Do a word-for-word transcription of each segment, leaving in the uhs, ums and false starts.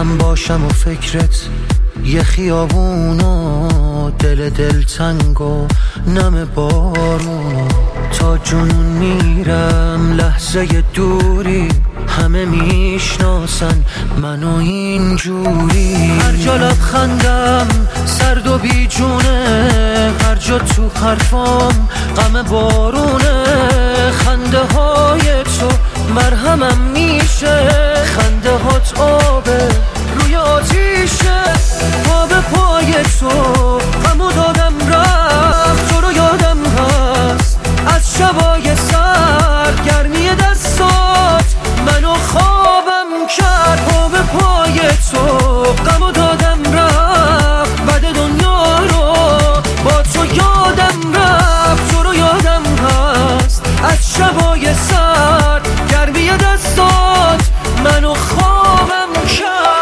من باشم و فکرت یه خیابون و دل دل تنگ و نم بارون، تا جنون میرم لحظه دوری، همه میشناسن منو اینجوری. هر جا لبخندم سرد و بیجونه، هر جا تو حرفام غم بارونه. خنده های تو مرهمم میشه، خنده هات آبه روی آتیشه. پا به پای تو غمو دادم رفت، تو رو یادم هست از شبای سرد، گرمی دستات منو خوابم کرد. پا به پای تو غمو دادم رفت، بعد دنیا رو با تو یادم رفت. تو رو یادم هست از شبای سرد، گرمی دستات منو خوابم کرد.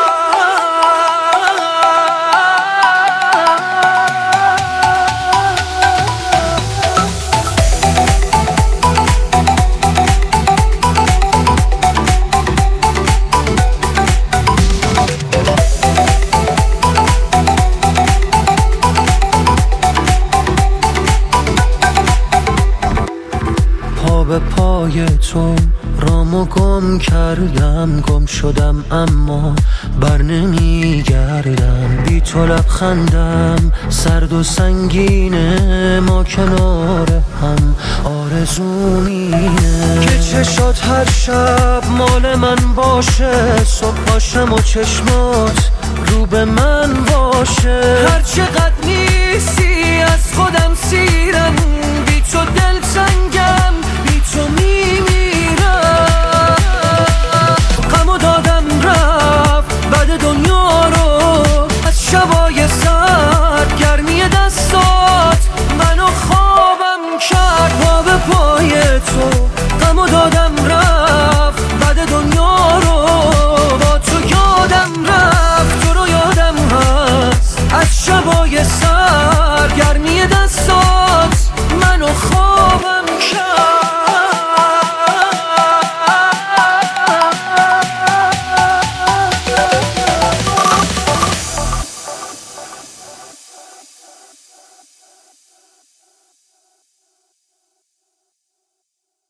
به پای تو رامو گم کردم، گم شدم اما بر نمیگردم. بی تو لبخندم سرد و سنگینه، ما کنار هم آرزومینه. که چشات هر شب مال من باشه، صبح پاشم و چشمات رو به من باشه. هر چقدر نیستی از خودم سیرم، بی تو دل سنگم